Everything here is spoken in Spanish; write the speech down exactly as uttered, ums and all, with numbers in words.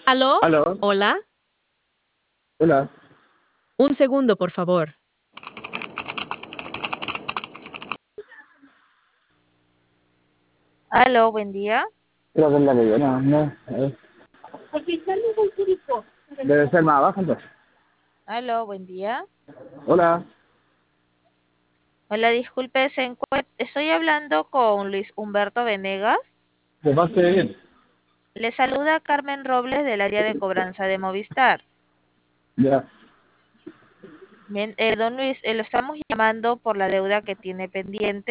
¿Aló? Aló, ¿Hola? hola. Un segundo, por favor. Aló, buen día. Creo que es la que yo, no, no. eh. Debe ser más abajo entonces. Aló, buen día. Hola. Hola, disculpe, se encue- estoy hablando con Luis Humberto Venegas. ¿Te pase bien? Le saluda Carmen Robles del área de cobranza de Movistar. Ya. Bien, eh, don Luis, eh, lo estamos llamando por la deuda que tiene pendiente